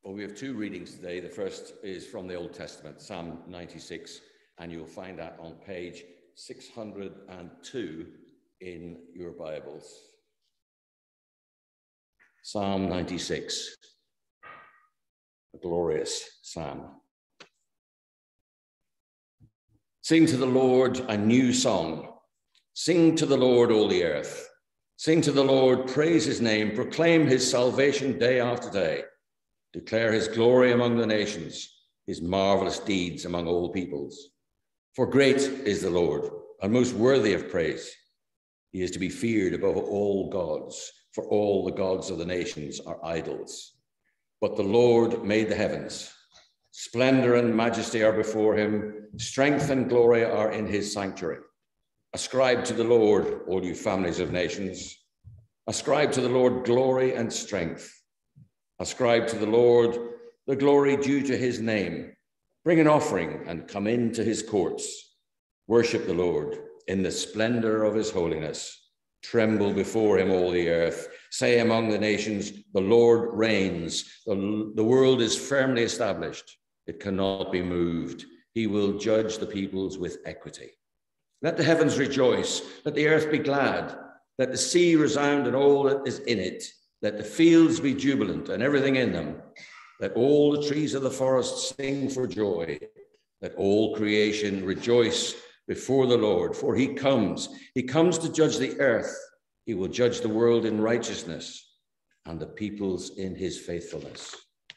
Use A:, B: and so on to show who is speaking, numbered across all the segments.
A: Well, we have two readings today. The first is from the Old Testament, Psalm 96, and you'll find that on page 602 in your Bibles. Psalm 96, a glorious psalm. Sing to the Lord a new song. Sing to the Lord, all the earth. Sing to the Lord, praise his name, proclaim his salvation day after day. Declare his glory among the nations, his marvelous deeds among all peoples. For great is the Lord, and most worthy of praise. He is to be feared above all gods, for all the gods of the nations are idols. But the Lord made the heavens. Splendor and majesty are before him. Strength and glory are in his sanctuary. Ascribe to the Lord, all you families of nations. Ascribe to the Lord glory and strength. Ascribe to the Lord the glory due to his name. Bring an offering and come into his courts. Worship the Lord in the splendor of his holiness. Tremble before him, all the earth. Say among the nations, the Lord reigns. The world is firmly established. It cannot be moved. He will judge the peoples with equity. Let the heavens rejoice. Let the earth be glad. Let the sea resound and all that is in it. Let the fields be jubilant and everything in them. Let all the trees of the forest sing for joy. Let all creation rejoice before the Lord, for he comes. He comes to judge the earth. He will judge the world in righteousness and the peoples in his faithfulness.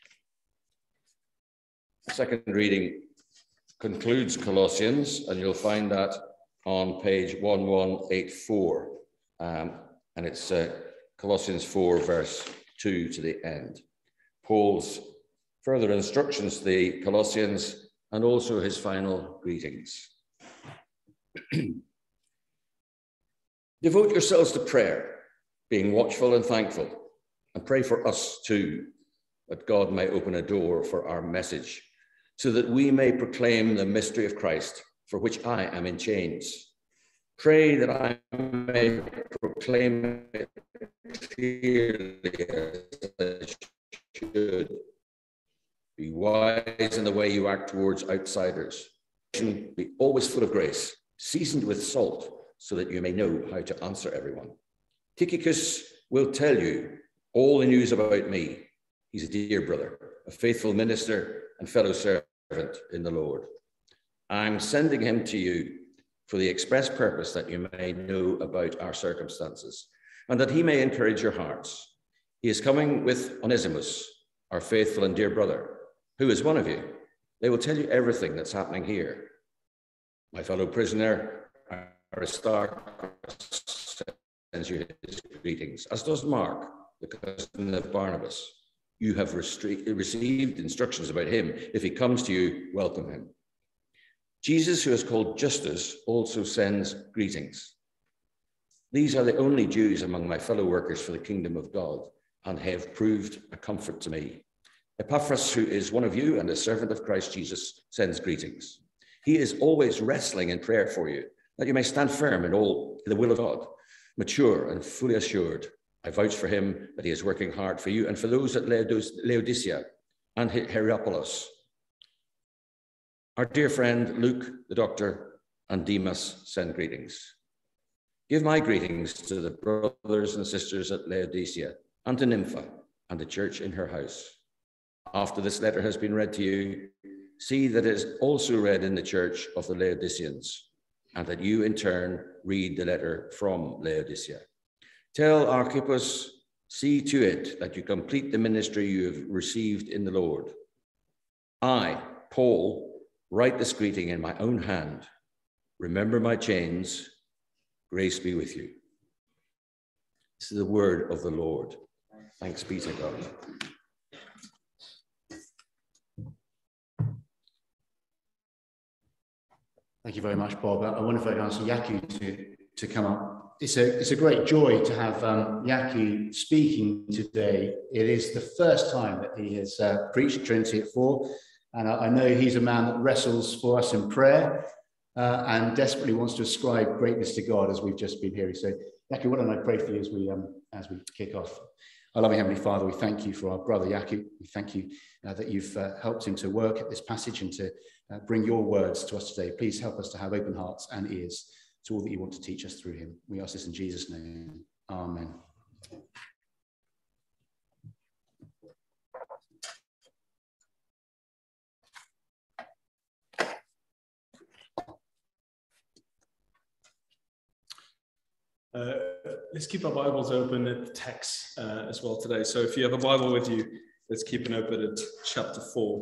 A: The second reading concludes Colossians, and you'll find that on page 1184. And it's Colossians 4, verse 2 to the end. Paul's further instructions to the Colossians and also his final greetings. Devote yourselves to prayer, being watchful and thankful, and pray for us too, that God may open a door for our message, so that we may proclaim the mystery of Christ, for which I am in chains. Pray that I may proclaim it clearly as I should. Be wise in the way you act towards outsiders. Be always full of grace, seasoned with salt, so that you may know how to answer everyone. Tychicus will tell you all the news about me. He's a dear brother, a faithful minister and fellow servant in the Lord. I'm sending him to you for the express purpose that you may know about our circumstances, and that he may encourage your hearts. He is coming with Onesimus, our faithful and dear brother, who is one of you. They will tell you everything that's happening here. My fellow prisoner, Aristarchus, sends you his greetings, as does Mark, the cousin of Barnabas. You have received instructions about him. If he comes to you, welcome him. Jesus, who is called Justus, also sends greetings. These are the only Jews among my fellow workers for the kingdom of God, and have proved a comfort to me. Epaphras, who is one of you and a servant of Christ Jesus, sends greetings. He is always wrestling in prayer for you, that you may stand firm in all the will of God, mature and fully assured. I vouch for him that he is working hard for you and for those at Laodicea and Hierapolis. Our dear friend Luke, the doctor, and Demas send greetings. Give my greetings to the brothers and sisters at Laodicea and to Nympha and the church in her house. After this letter has been read to you, see that it is also read in the church of the Laodiceans, and that you in turn read the letter from Laodicea. Tell Archippus, see to it that you complete the ministry you have received in the Lord. I, Paul, write this greeting in my own hand. Remember my chains. Grace be with you. This is the word of the Lord. Thanks be to God.
B: Thank you very much, Bob. I wonder if I can ask Yaku to come up. It's a great joy to have Yaku speaking today. It is the first time that he has preached Trinity at 4, and I know he's a man that wrestles for us in prayer and desperately wants to ascribe greatness to God, as we've just been hearing. So, Yaku, why don't I pray for you as we kick off? Our loving Heavenly Father, we thank you for our brother Yaku. We thank you that you've helped him to work at this passage and to bring your words to us today. Please help us to have open hearts and ears to all that you want to teach us through him. We ask this in Jesus' name. Amen.
C: Let's keep our Bibles open at the text as well today. So if you have a Bible with you, let's keep it open at chapter 4.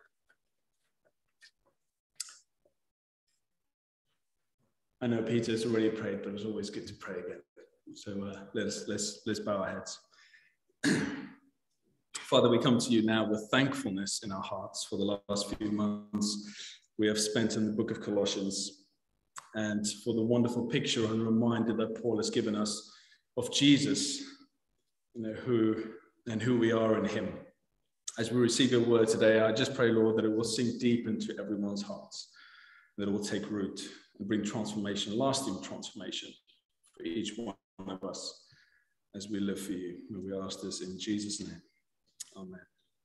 C: I know Peter's already prayed, but it's always good to pray again. So let's bow our heads. Father, we come to you now with thankfulness in our hearts for the last few months we have spent in the book of Colossians, and for the wonderful picture and reminder that Paul has given us of Jesus, who we are in him. As we receive your word today, I just pray, Lord, that it will sink deep into everyone's hearts, that it will take root and bring transformation, lasting transformation for each one of us as we live for you. And we ask this in Jesus' name. Amen.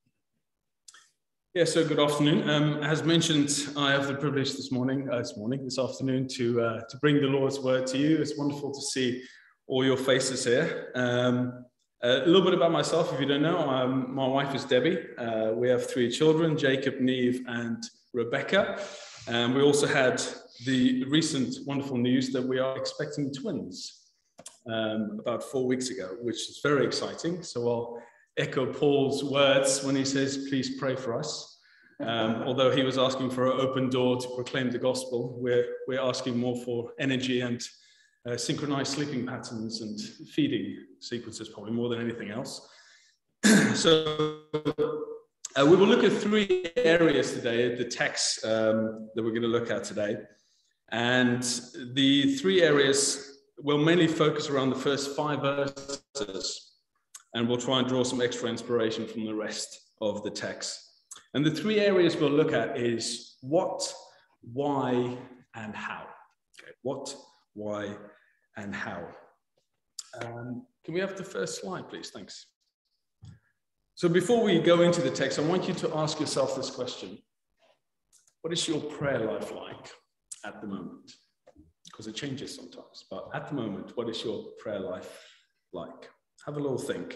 C: Yeah, so good afternoon. As mentioned, I have the privilege this afternoon to bring the Lord's word to you. It's wonderful to see all your faces here. A little bit about myself, if you don't know, my wife is Debbie. We have 3 children, Jacob, Neve, and Rebecca. We also had the recent wonderful news that we are expecting twins about 4 weeks ago, which is very exciting. So I'll echo Paul's words when he says, please pray for us. Although he was asking for an open door to proclaim the gospel, we're asking more for energy and synchronized sleeping patterns and feeding sequences, probably more than anything else. So we will look at 3 areas today, the text that we're going to look at today. And the 3 areas will mainly focus around the first 5 verses. And we'll try and draw some extra inspiration from the rest of the text. And the 3 areas we'll look at is what, why, and how. Okay, what, why, and how. Can we have the first slide, please? Thanks. So before we go into the text, I want you to ask yourself this question. What is your prayer life like at the moment? Because it changes sometimes, but at the moment, what is your prayer life like? Have a little think.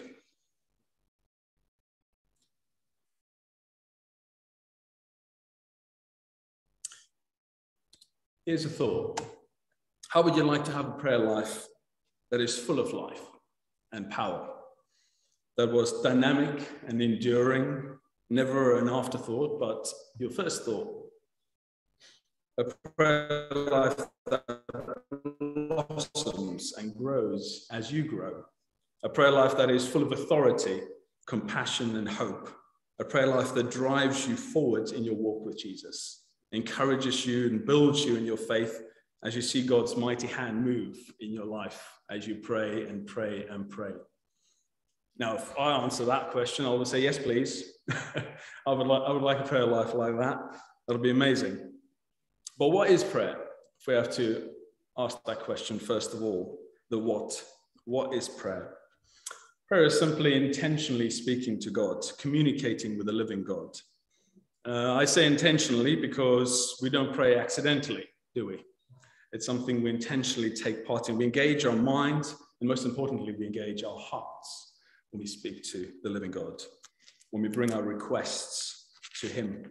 C: Here's a thought. How would you like to have a prayer life that is full of life and power, that was dynamic and enduring, never an afterthought, but your first thought? A prayer life that blossoms and grows as you grow. A prayer life that is full of authority, compassion, and hope. A prayer life that drives you forward in your walk with Jesus, encourages you and builds you in your faith as you see God's mighty hand move in your life as you pray and pray and pray. Now, if I answer that question, I would say, yes, please. I would like a prayer life like that. That'll be amazing. But what is prayer? If we have to ask that question, first of all, the what. What is prayer? Prayer is simply intentionally speaking to God, communicating with the living God. I say intentionally because we don't pray accidentally, do we? It's something we intentionally take part in. We engage our mind, and most importantly, we engage our hearts when we speak to the living God, when we bring our requests to him.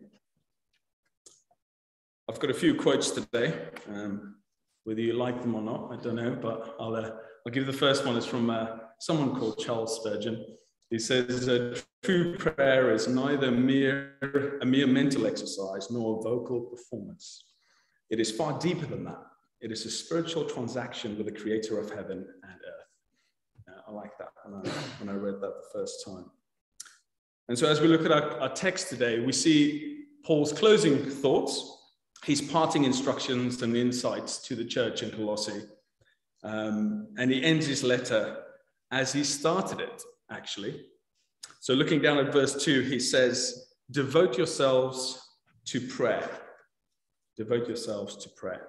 C: I've got a few quotes today. Whether you like them or not, I don't know, but I'll give the first one. It's from someone called Charles Spurgeon. He says, true prayer is neither a mere mental exercise nor a vocal performance. It is far deeper than that. It is a spiritual transaction with the creator of heaven and earth. I like that when I read that the first time. And so as we look at our text today, we see Paul's closing thoughts, his parting instructions and insights to the church in Colossae. And he ends his letter as he started it, actually. So looking down at verse 2, he says, devote yourselves to prayer. Devote yourselves to prayer.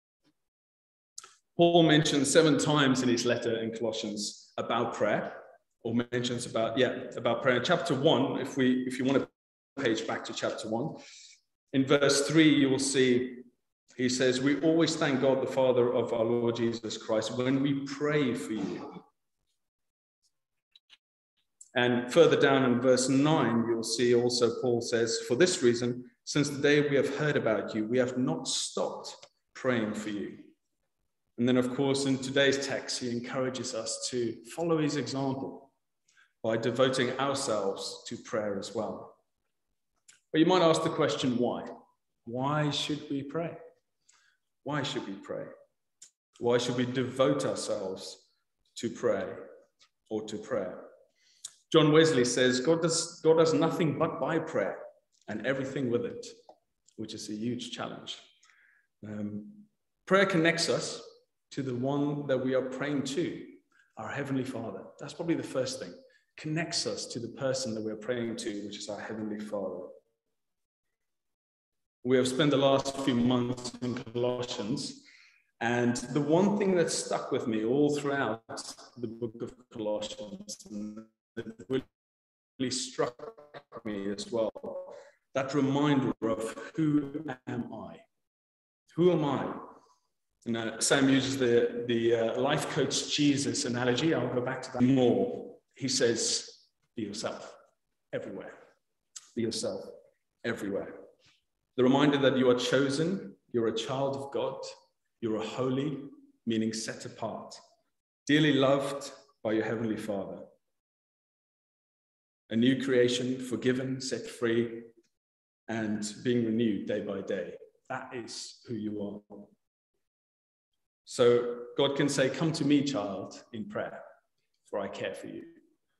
C: Paul mentions 7 times in his letter in Colossians about prayer. or mentions about prayer. In chapter 1, if you want to page back to chapter 1, in verse 3, you will see he says, we always thank God, the Father of our Lord Jesus Christ, when we pray for you. And further down in verse 9, you'll see also Paul says, for this reason, since the day we have heard about you, we have not stopped praying for you. And then, of course, in today's text, he encourages us to follow his example by devoting ourselves to prayer as well. But you might ask the question, why? Why should we pray? Why should we pray? Why should we devote ourselves to pray or to prayer? John Wesley says, God does nothing but by prayer and everything with it, which is a huge challenge. Prayer connects us to the one that we are praying to, our Heavenly Father. That's probably the first thing. Connects us to the person that we're praying to, which is our Heavenly Father. We have spent the last few months in Colossians, and the one thing that stuck with me all throughout the book of Colossians, and that really struck me as well, that reminder of who am I? Who am I? And Sam uses the life coach Jesus analogy. I'll go back to that more. He says, be yourself everywhere. Be yourself everywhere. The reminder that you are chosen, you're a child of God, you're a holy, meaning set apart, dearly loved by your Heavenly Father. A new creation, forgiven, set free, and being renewed day by day. That is who you are. So God can say, come to me, child, in prayer, for I care for you.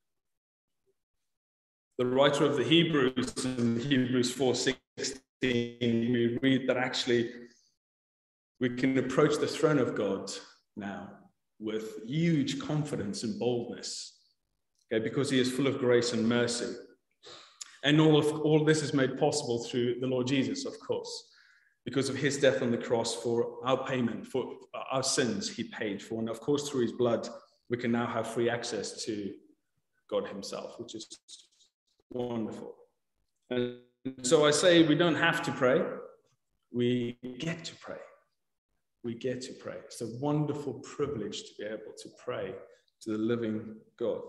C: The writer of the Hebrews, in Hebrews 4:16, we read that actually we can approach the throne of God now with huge confidence and boldness, okay, because he is full of grace and mercy. And all this is made possible through the Lord Jesus, of course, because of his death on the cross for our payment, for our sins he paid for. And of course, through his blood, we can now have free access to God himself, which is wonderful. And so I say we don't have to pray. We get to pray. We get to pray. It's a wonderful privilege to be able to pray to the living God.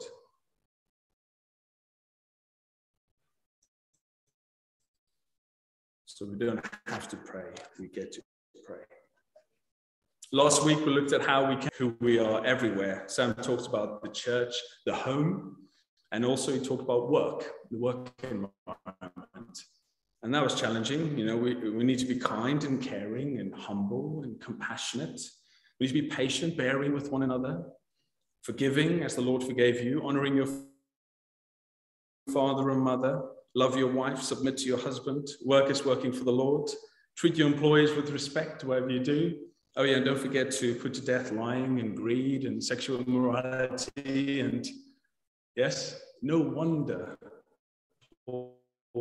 C: So we don't have to pray. We get to pray. Last week, we looked at who we are everywhere. Sam talked about the church, the home, and also he talked about work, the work environment. And that was challenging. You know, we need to be kind and caring and humble and compassionate. We need to be patient, bearing with one another, forgiving as the Lord forgave you, honoring your father and mother, love your wife, submit to your husband, work is working for the Lord, treat your employees with respect, whatever you do. Oh yeah, and don't forget to put to death lying and greed and sexual immorality. And yes, no wonder Paul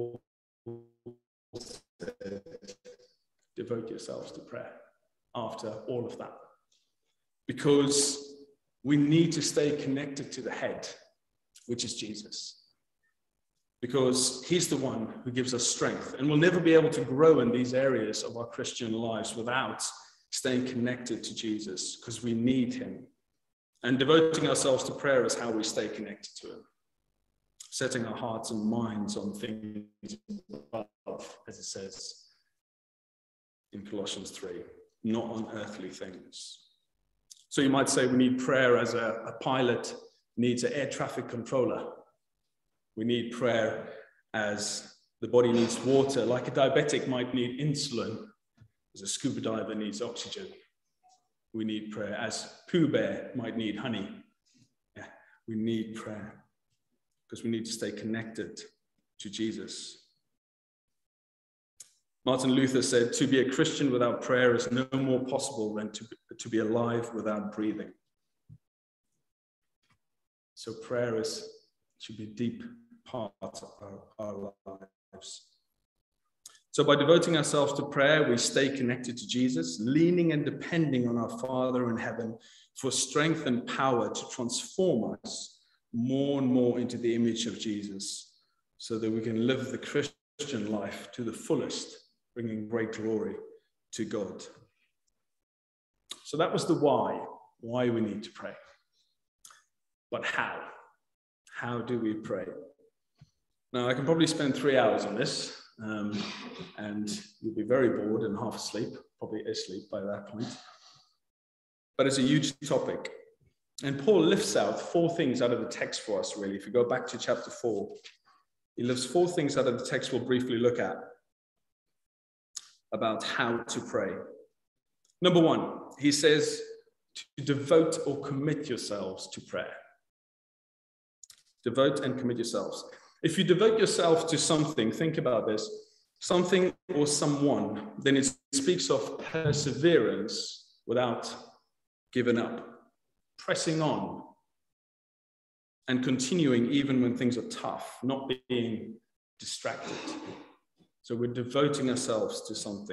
C: said, devote yourselves to prayer after all of that. Because we need to stay connected to the head, which is Jesus. Because he's the one who gives us strength. And we'll never be able to grow in these areas of our Christian lives without staying connected to Jesus, because we need him. And devoting ourselves to prayer is how we stay connected to him. Setting our hearts and minds on things above, as it says in Colossians 3, not on earthly things. So you might say we need prayer as a pilot needs an air traffic controller. We need prayer as the body needs water, like a diabetic might need insulin, as a scuba diver needs oxygen. We need prayer as Pooh Bear might need honey. Yeah, we need prayer because we need to stay connected to Jesus. Martin Luther said, to be a Christian without prayer is no more possible than to be alive without breathing. So prayer should be a deep part of our lives. So by devoting ourselves to prayer, we stay connected to Jesus, leaning and depending on our Father in heaven for strength and power to transform us more and more into the image of Jesus so that we can live the Christian life to the fullest, bringing great glory to God. So that was the why we need to pray. But how? How do we pray? Now, I can probably spend 3 hours on this, and you'll be very bored and half asleep, probably asleep by that point. But it's a huge topic. And Paul lifts out 4 things out of the text for us, really. If you go back to chapter 4, he lifts 4 things out of the text we'll briefly look at about how to pray. Number 1, he says to devote or commit yourselves to prayer. Devote and commit yourselves. If you devote yourself to something, think about this, something or someone, then it speaks of perseverance without giving up, pressing on, and continuing even when things are tough, not being distracted. So we're devoting ourselves to something.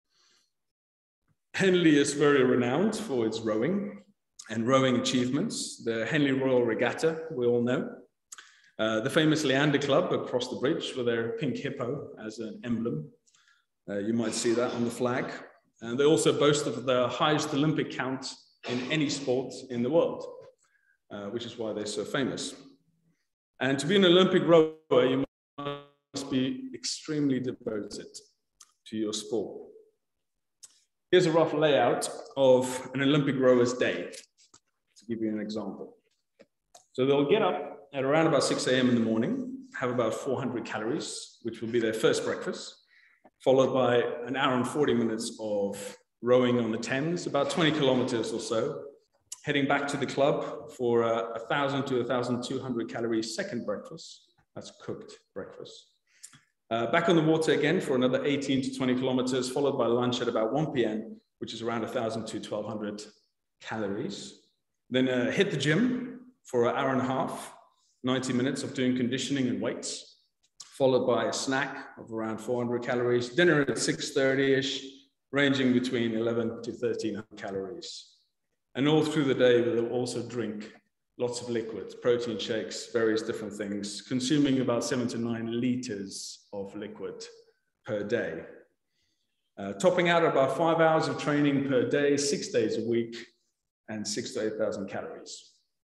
C: Henley is very renowned for its rowing and rowing achievements. The Henley Royal Regatta, we all know. The famous Leander Club across the bridge with their pink hippo as an emblem. You might see that on the flag. And they also boast of the highest Olympic count in any sport in the world, which is why they're so famous. And to be an Olympic rower, you must be extremely devoted to your sport. Here's a rough layout of an Olympic rower's day, to give you an example. So they'll get up at around about 6 a.m. in the morning, have about 400 calories, which will be their first breakfast, followed by an hour and 40 minutes of rowing on the Thames, about 20 kilometers or so, heading back to the club for 1,000 to 1,200 calories second breakfast. That's cooked breakfast. Back on the water again for another 18 to 20 kilometers, followed by lunch at about 1 p.m., which is around 1,000 to 1,200 calories. Then hit the gym for an hour and a half, 90 minutes of doing conditioning and weights, followed by a snack of around 400 calories, dinner at 6:30-ish, ranging between 11 to 1,300 calories. And all through the day, we'll also drink lots of liquids, protein shakes, various different things, consuming about 7 to 9 liters of liquid per day. Topping out about 5 hours of training per day, 6 days a week, and 6,000 to 8,000 calories.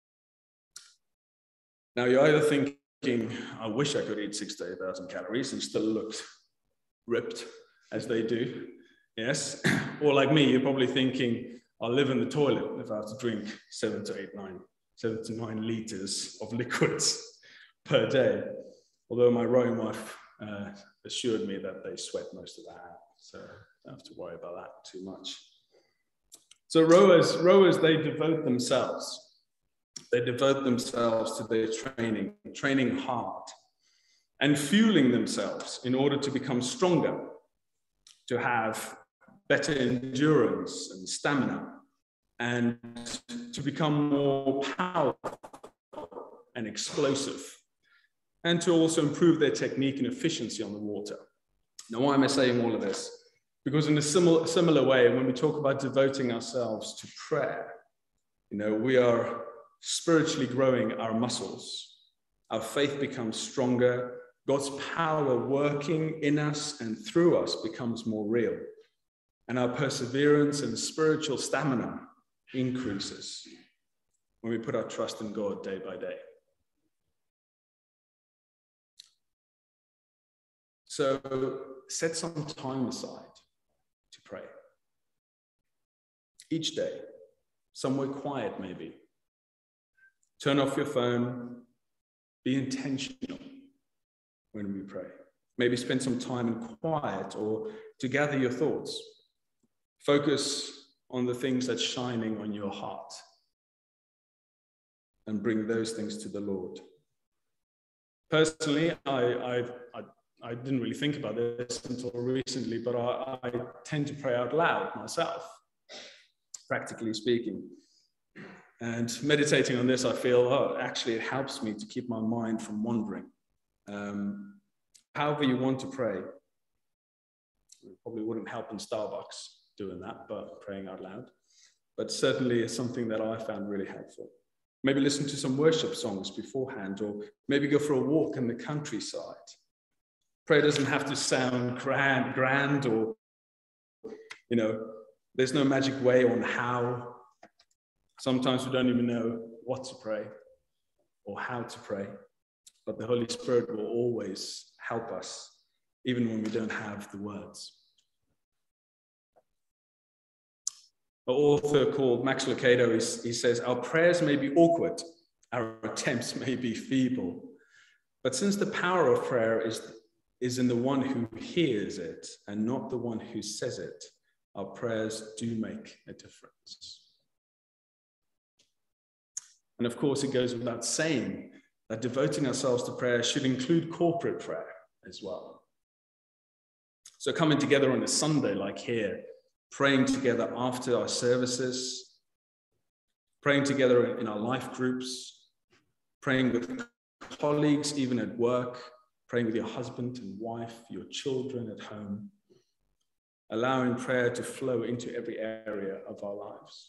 C: Now, you're either thinking, I wish I could eat 6,000 to 8,000 calories and still looked ripped, as they do, yes. Or like me, you're probably thinking, I'll live in the toilet if I have to drink 7 to 9 liters of liquids per day. Although my rowing wife assured me that they sweat most of that out, so I don't have to worry about that too much. So rowers, they devote themselves. They devote themselves to their training hard, and fueling themselves in order to become stronger, to have better endurance and stamina, and to become more powerful and explosive, and to also improve their technique and efficiency on the water. Now, why am I saying all of this? Because in a similar way, when we talk about devoting ourselves to prayer, we are spiritually growing our muscles. Our faith becomes stronger. God's power working in us and through us becomes more real. And our perseverance and spiritual stamina increases when we put our trust in God day by day. So set some time aside to pray. Each day, somewhere quiet maybe. Turn off your phone. Be intentional when we pray. Maybe spend some time in quiet or to gather your thoughts. Focus on the things that's shining on your heart and bring those things to the Lord. Personally, I didn't really think about this until recently, but I tend to pray out loud myself, practically speaking. And meditating on this, I feel, actually it helps me to keep my mind from wandering. However you want to pray. It probably wouldn't help in Starbucks doing that, but praying out loud. But certainly it's something that I found really helpful. Maybe listen to some worship songs beforehand, or maybe go for a walk in the countryside. Prayer doesn't have to sound grand, or, there's no magic way on how. Sometimes we don't even know what to pray or how to pray, but the Holy Spirit will always help us, even when we don't have the words. An author called Max Lucado, he says, our prayers may be awkward, our attempts may be feeble, but since the power of prayer is in the one who hears it and not the one who says it, our prayers do make a difference. And of course, it goes without saying that devoting ourselves to prayer should include corporate prayer as well. So coming together on a Sunday like here, praying together after our services, praying together in our life groups, praying with colleagues, even at work, praying with your husband and wife, your children at home, allowing prayer to flow into every area of our lives.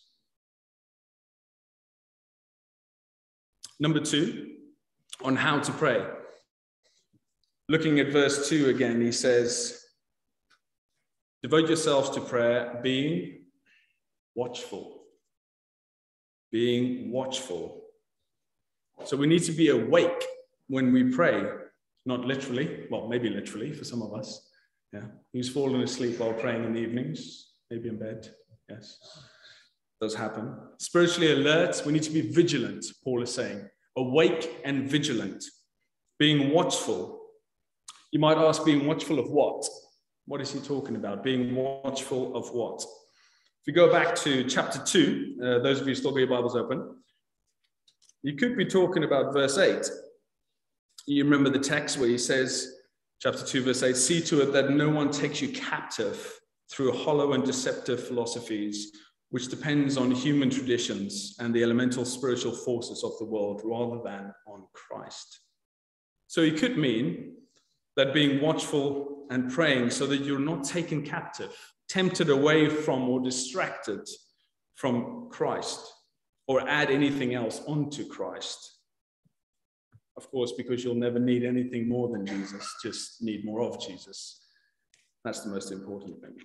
C: Number 2, on how to pray. Looking at verse 2 again, he says, devote yourselves to prayer, being watchful. Being watchful. So we need to be awake when we pray, not literally, well, maybe literally for some of us. Yeah. Who's fallen asleep while praying in the evenings? Maybe in bed. Yes. Does happen. Spiritually alert, we need to be vigilant, Paul is saying. Awake and vigilant. Being watchful. You might ask, being watchful of what? What is he talking about? Being watchful of what? If you go back to chapter 2, those of you who still got your Bibles open, you could be talking about verse 8. You remember the text where he says, chapter 2, verse 8, see to it that no one takes you captive through hollow and deceptive philosophies, which depends on human traditions and the elemental spiritual forces of the world rather than on Christ. So it could mean that being watchful and praying so that you're not taken captive, tempted away from or distracted from Christ, or add anything else onto Christ. Of course, because you'll never need anything more than Jesus, just need more of Jesus. That's the most important thing.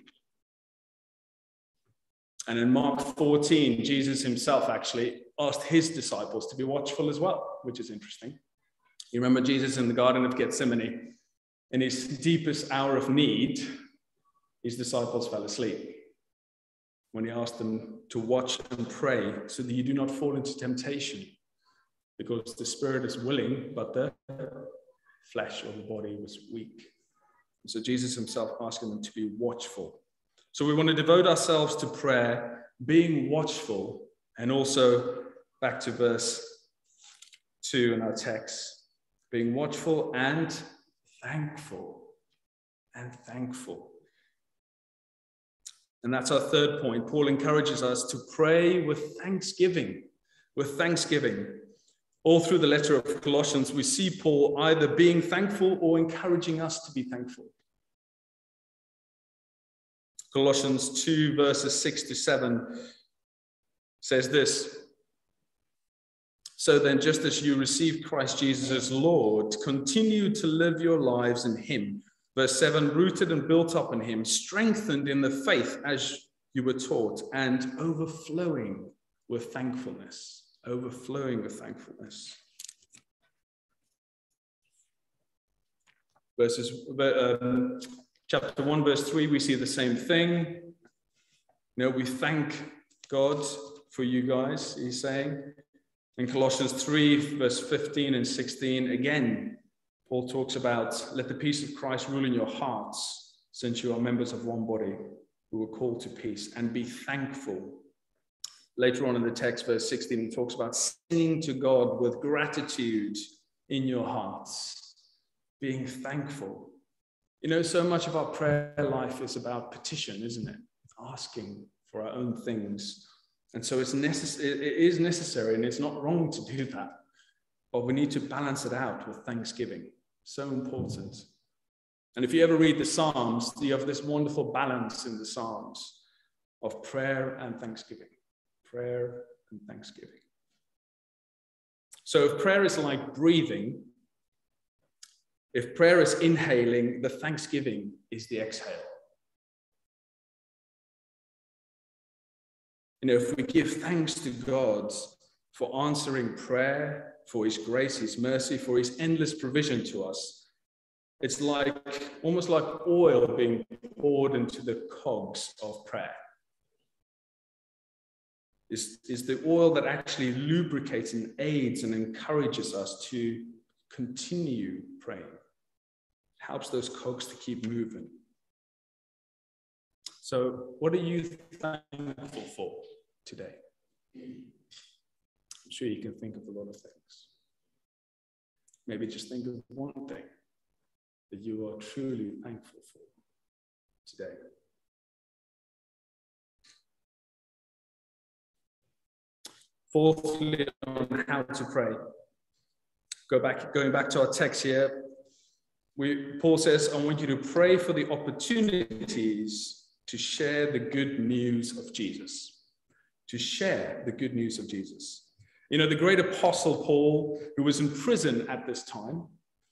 C: And in Mark 14, Jesus himself actually asked his disciples to be watchful as well, which is interesting. You remember Jesus in the Garden of Gethsemane, in his deepest hour of need, his disciples fell asleep when he asked them to watch and pray so that you do not fall into temptation, because the spirit is willing, but the flesh or the body was weak. So Jesus himself asking them to be watchful. So we want to devote ourselves to prayer, being watchful, and also back to verse 2 in our text, being watchful and thankful. And thankful. And that's our third point. Paul encourages us to pray with thanksgiving. With thanksgiving. All through the letter of Colossians, we see Paul either being thankful or encouraging us to be thankful. Colossians 2, verses 6 to 7 says this. So then, just as you received Christ Jesus as Lord, continue to live your lives in him. Verse 7, rooted and built up in him, strengthened in the faith as you were taught, and overflowing with thankfulness. Overflowing with thankfulness. Chapter 1, verse 3, we see the same thing. We thank God for you guys, he's saying. In Colossians 3, verse 15 and 16, again, Paul talks about, let the peace of Christ rule in your hearts, since you are members of one body who were called to peace, and be thankful. Later on in the text, verse 16, he talks about singing to God with gratitude in your hearts, being thankful. So much of our prayer life is about petition, isn't it? Asking for our own things. And so it is necessary, and it's not wrong to do that. But we need to balance it out with thanksgiving. So important. And if you ever read the Psalms, you have this wonderful balance in the Psalms of prayer and thanksgiving. Prayer and thanksgiving. So if prayer is like breathing, if prayer is inhaling, the thanksgiving is the exhale. If we give thanks to God for answering prayer, for his grace, his mercy, for his endless provision to us, it's almost like oil being poured into the cogs of prayer. Is the oil that actually lubricates and aids and encourages us to continue praying. Helps those cogs to keep moving. So what are you thankful for today? I'm sure you can think of a lot of things. Maybe just think of one thing that you are truly thankful for today. Fourthly, on how to pray. Going back to our text here, Paul says, I want you to pray for the opportunities to share the good news of Jesus. To share the good news of Jesus. The great apostle Paul, who was in prison at this time,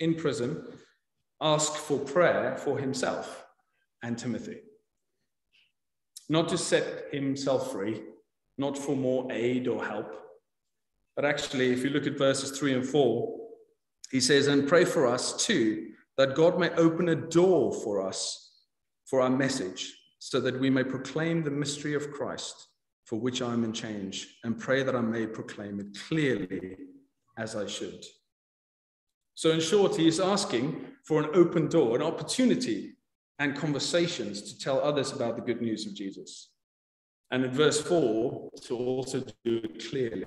C: asked for prayer for himself and Timothy. Not to set himself free, not for more aid or help, but actually, if you look at verses 3 and 4, he says, and pray for us too, that God may open a door for us, for our message, so that we may proclaim the mystery of Christ, for which I am in chains, and pray that I may proclaim it clearly as I should. So in short, he is asking for an open door, an opportunity and conversations to tell others about the good news of Jesus. And in verse 4, to also do it clearly.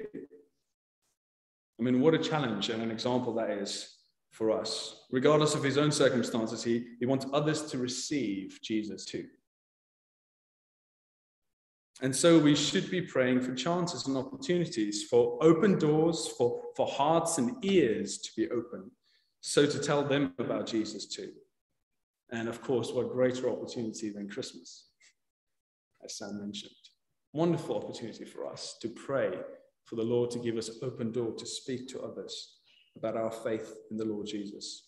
C: I mean, what a challenge and an example that is for us. Regardless of his own circumstances, he wants others to receive Jesus too. And so we should be praying for chances and opportunities, for open doors, for hearts and ears to be open, so to tell them about Jesus too. And of course, what greater opportunity than Christmas, as Sam mentioned. Wonderful opportunity for us to pray for the Lord to give us an open door to speak to others about our faith in the Lord Jesus.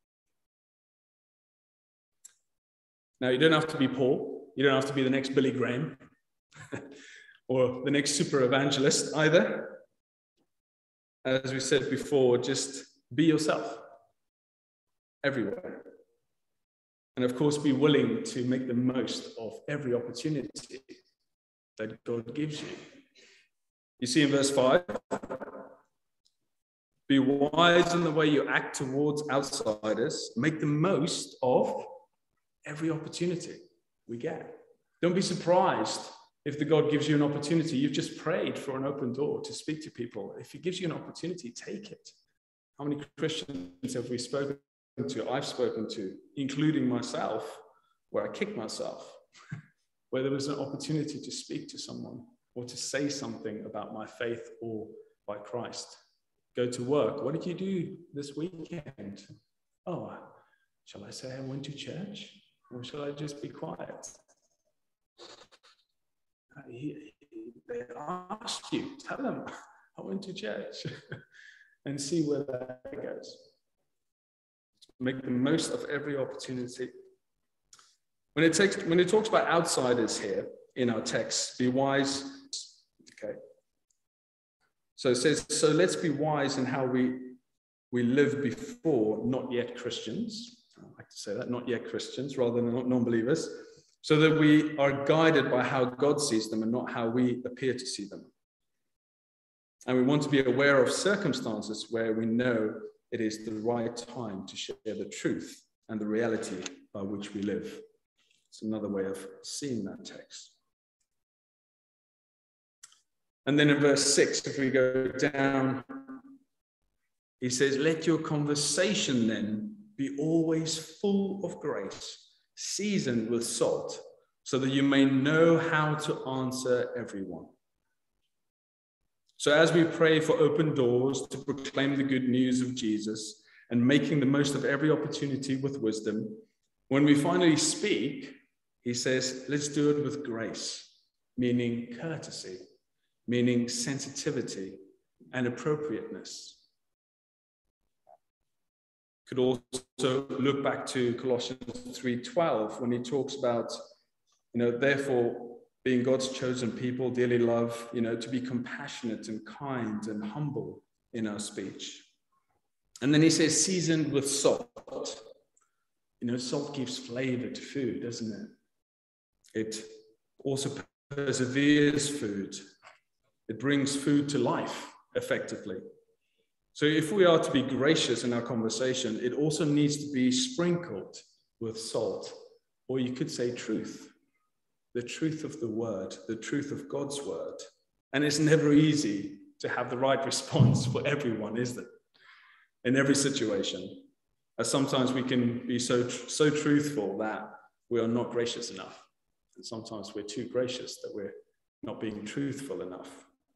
C: Now, you don't have to be Paul. You don't have to be the next Billy Graham or the next super evangelist either. As we said before, just be yourself everywhere. And of course, be willing to make the most of every opportunity that God gives you. You see in verse 5, be wise in the way you act towards outsiders. Make the most of every opportunity we get. Don't be surprised if the God gives you an opportunity. You've just prayed for an open door to speak to people. If he gives you an opportunity, take it. How many Christians have we spoken to? I've spoken to, including myself, where I kicked myself, where there was an opportunity to speak to someone or to say something about my faith or by Christ. Go to work. What did you do this weekend? Oh, shall I say I went to church? Or shall I just be quiet? They ask you, tell them I went to church and see where that goes. Make the most of every opportunity. When it talks about outsiders here in our text, be wise. Okay. So it says, so let's be wise in how we live before not yet Christians. I like to say that, not yet Christians, rather than non-believers, so that we are guided by how God sees them and not how we appear to see them. And we want to be aware of circumstances where we know it is the right time to share the truth and the reality by which we live. It's another way of seeing that text. And then in verse 6, if we go down, he says, let your conversation then be always full of grace, seasoned with salt, so that you may know how to answer everyone. So as we pray for open doors to proclaim the good news of Jesus and making the most of every opportunity with wisdom, when we finally speak, he says, let's do it with grace, meaning courtesy, meaning sensitivity and appropriateness, Could also look back to Colossians 3:12 when he talks about, therefore, being God's chosen people, dearly loved, to be compassionate and kind and humble in our speech. And then he says, seasoned with salt. Salt gives flavor to food, doesn't it? It also perseveres food. It brings food to life, effectively. So if we are to be gracious in our conversation, it also needs to be sprinkled with salt, or you could say truth. The truth of the word, the truth of God's word. And it's never easy to have the right response for everyone, is it? In every situation. As sometimes we can be so truthful that we are not gracious enough. And sometimes we're too gracious that we're not being truthful enough.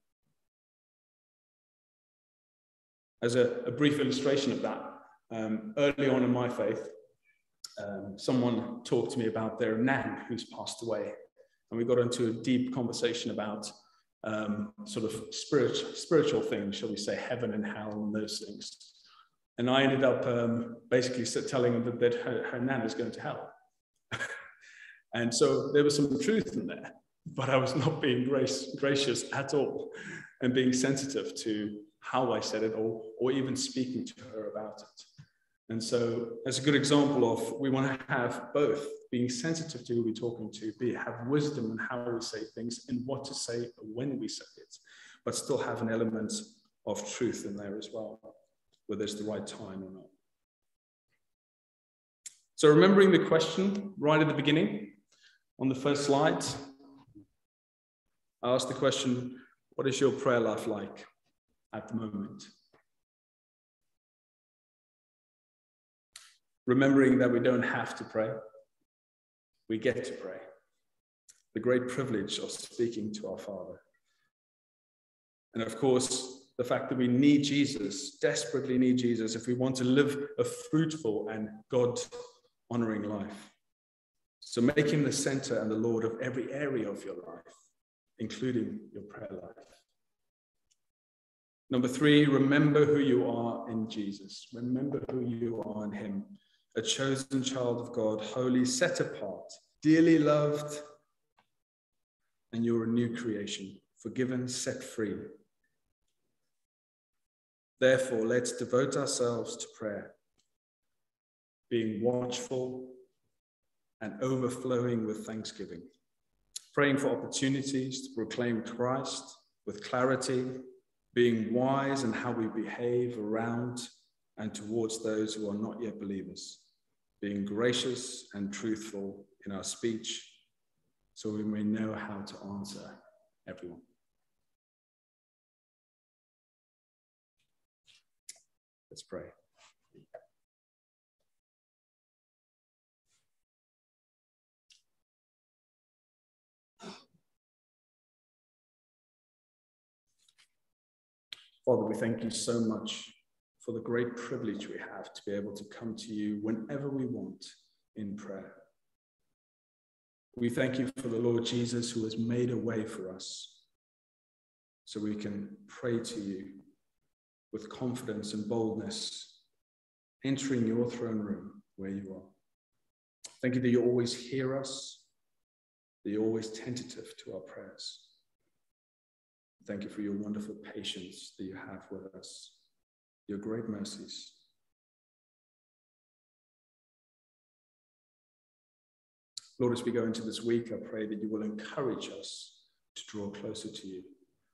C: As a brief illustration of that, early on in my faith, someone talked to me about their nan who's passed away. And we got into a deep conversation about sort of spiritual things, shall we say, heaven and hell and those things. And I ended up basically telling them that her nan is going to hell. And so there was some truth in there, but I was not being gracious at all and being sensitive to how I said it or even speaking to her about it. And so as a good example of, we want to have both, being sensitive to who we're talking to, have wisdom in how we say things and what to say when we say it, but still have an element of truth in there as well, whether it's the right time or not. So remembering the question right at the beginning, on the first slide, I asked the question, what is your prayer life like at the moment? Remembering that we don't have to pray, we get to pray. The great privilege of speaking to our Father. And of course, the fact that we need Jesus, desperately need Jesus, if we want to live a fruitful and God-honoring life. So make him the center and the Lord of every area of your life, including your prayer life. Number 3, remember who you are in Jesus. Remember who you are in him. A chosen child of God, holy, set apart, dearly loved, and you're a new creation, forgiven, set free. Therefore, let's devote ourselves to prayer, being watchful and overflowing with thanksgiving, praying for opportunities to proclaim Christ with clarity, being wise in how we behave around and towards those who are not yet believers, being gracious and truthful in our speech, so we may know how to answer everyone. Let's pray. Father, we thank you so much for the great privilege we have to be able to come to you whenever we want in prayer. We thank you for the Lord Jesus, who has made a way for us so we can pray to you with confidence and boldness, entering your throne room where you are. Thank you that you always hear us, that you're always tentative to our prayers. Thank you for your wonderful patience that you have with us, your great mercies. Lord, as we go into this week, I pray that you will encourage us to draw closer to you.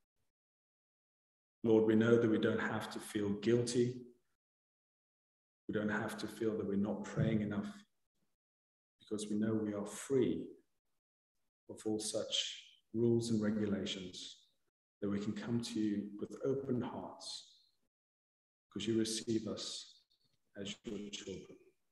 C: Lord, we know that we don't have to feel guilty. We don't have to feel that we're not praying enough, because we know we are free of all such rules and regulations, that we can come to you with open hearts, because you receive us as your children.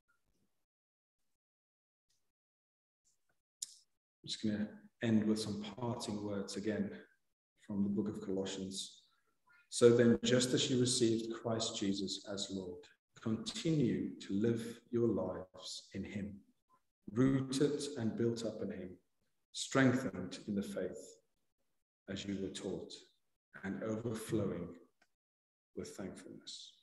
C: I'm just going to end with some parting words again from the book of Colossians. So then, just as you received Christ Jesus as Lord, continue to live your lives in him, rooted and built up in him, strengthened in the faith as you were taught, and overflowing with thankfulness.